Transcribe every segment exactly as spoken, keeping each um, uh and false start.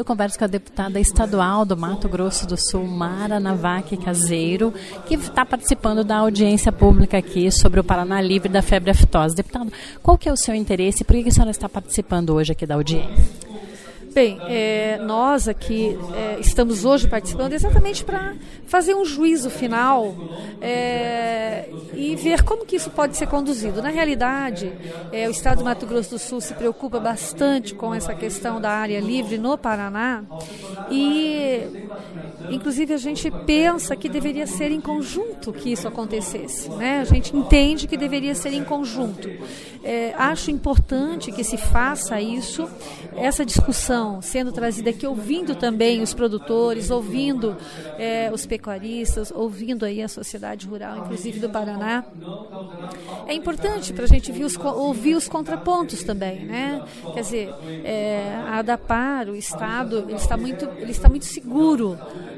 Eu converso com a deputada estadual do Mato Grosso do Sul, Mara Navaque Caseiro, que está participando da audiência pública aqui sobre o Paraná livre da febre aftosa. Deputada, qual que é o seu interesse e por que a senhora está participando hoje aqui da audiência? Bem, é, nós aqui é, estamos hoje participando exatamente para fazer um juízo final é, e ver como que isso pode ser conduzido. Na realidade, é, o Estado do Mato Grosso do Sul se preocupa bastante com essa questão da área livre no Paraná e, inclusive, a gente pensa que deveria ser em conjunto que isso acontecesse, né? A gente entende que deveria ser em conjunto. É, acho importante que se faça isso, essa discussão sendo trazida aqui, ouvindo também os produtores, ouvindo é, os pecuaristas, ouvindo aí a sociedade rural, inclusive do Paraná. É importante para a gente ouvir os, ouvir os contrapontos também, né? Quer dizer, é, a ADAPAR, o Estado, ele está muito, ele está muito seguro,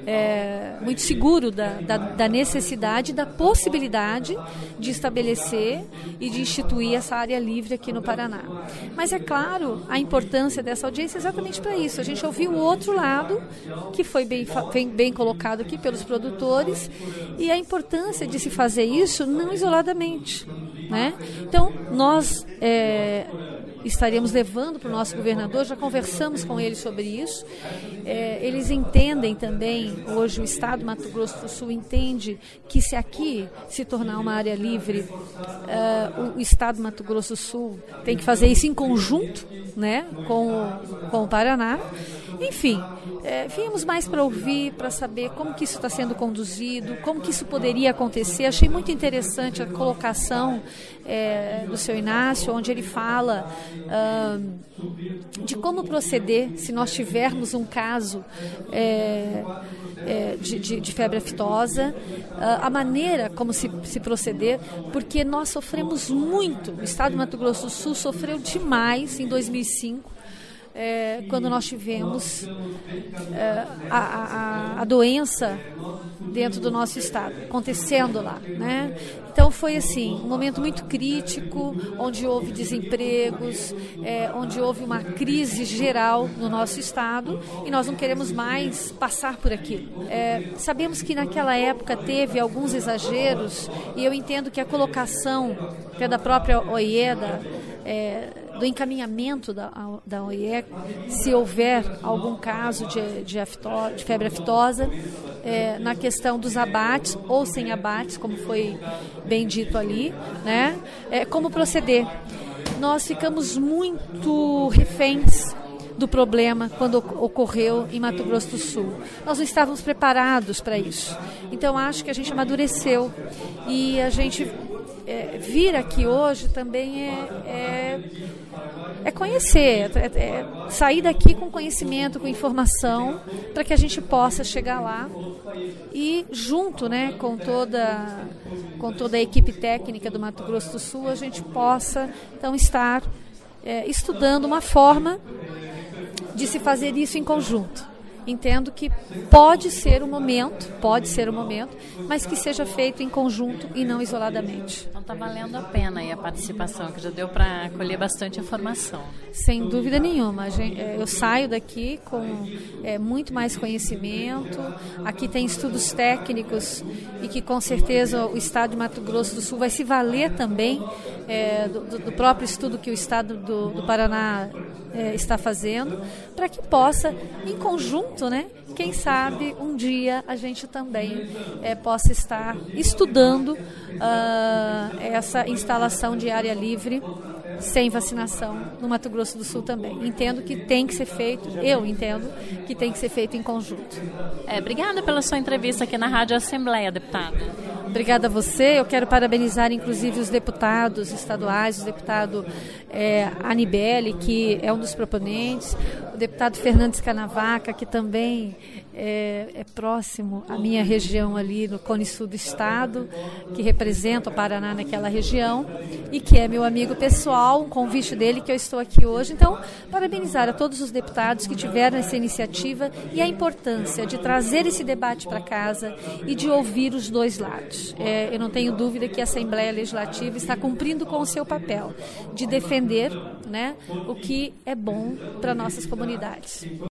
é, muito seguro da, da, da necessidade, da possibilidade de estabelecer e de instituir essa área livre aqui no Paraná. Mas é claro, a importância dessa audiência é exatamente para isso. A gente ouviu o outro lado, que foi bem, bem, bem colocado aqui pelos produtores, e a importância de se fazer isso não isoladamente, né? Então, nós é, estaremos levando para o nosso governador, já conversamos com ele sobre isso. É, eles entendem também, hoje o Estado do Mato Grosso do Sul entende que se aqui se tornar uma área livre, uh, o, o Estado do Mato Grosso do Sul tem que fazer isso em conjunto, né, com, o, com o Paraná. Enfim, é, viemos mais para ouvir, para saber como que isso está sendo conduzido, como que isso poderia acontecer. Achei muito interessante a colocação é, do seu Inácio, onde ele fala uh, de como proceder se nós tivermos um caso é, é, de, de, de febre aftosa, uh, a maneira como se, se proceder, porque nós sofremos muito, o Estado do Mato Grosso do Sul sofreu demais em dois mil e cinco, É, quando nós tivemos é, a, a, a doença dentro do nosso estado, acontecendo lá, né? Então foi assim, um momento muito crítico, onde houve desempregos, é, onde houve uma crise geral no nosso estado e nós não queremos mais passar por aquilo. É, sabemos que naquela época teve alguns exageros e eu entendo que a colocação até da própria OIEDA, é, do encaminhamento da, da O I E, se houver algum caso de, de, afto, de febre aftosa, é, na questão dos abates ou sem abates, como foi bem dito ali, né? É, como proceder. Nós ficamos muito reféns do problema quando ocorreu em Mato Grosso do Sul. Nós não estávamos preparados para isso. Então, acho que a gente amadureceu e a gente é, vir aqui hoje também é, é, é conhecer, é, é sair daqui com conhecimento, com informação, para que a gente possa chegar lá e junto, né, com toda, com toda a equipe técnica do Mato Grosso do Sul, a gente possa então estar é, estudando uma forma de se fazer isso em conjunto. Entendo que pode ser o momento, pode ser o momento, mas que seja feito em conjunto e não isoladamente. Então está valendo a pena aí a participação, que já deu para colher bastante informação. Sem dúvida nenhuma. Eu saio daqui com é, muito mais conhecimento. Aqui tem estudos técnicos e que com certeza o Estado de Mato Grosso do Sul vai se valer também é, do, do próprio estudo que o Estado do, do Paraná é, está fazendo, para que possa, em conjunto, né? Quem sabe um dia a gente também é, possa estar estudando uh, essa instalação de área livre sem vacinação no Mato Grosso do Sul também. Entendo que tem que ser feito, eu entendo que tem que ser feito em conjunto. É, obrigada pela sua entrevista aqui na Rádio Assembleia, deputada. Obrigada a você. Eu quero parabenizar, inclusive, os deputados estaduais, o deputado é, Anibele, que é um dos proponentes, o deputado Fernandes Canavaca, que também é, é próximo à minha região ali no Cone Sul do Estado, que representa o Paraná naquela região e que é meu amigo pessoal, um convite dele que eu estou aqui hoje. Então, parabenizar a todos os deputados que tiveram essa iniciativa e a importância de trazer esse debate para casa e de ouvir os dois lados. É, eu não tenho dúvida que a Assembleia Legislativa está cumprindo com o seu papel de defender, né, o que é bom para nossas comunidades.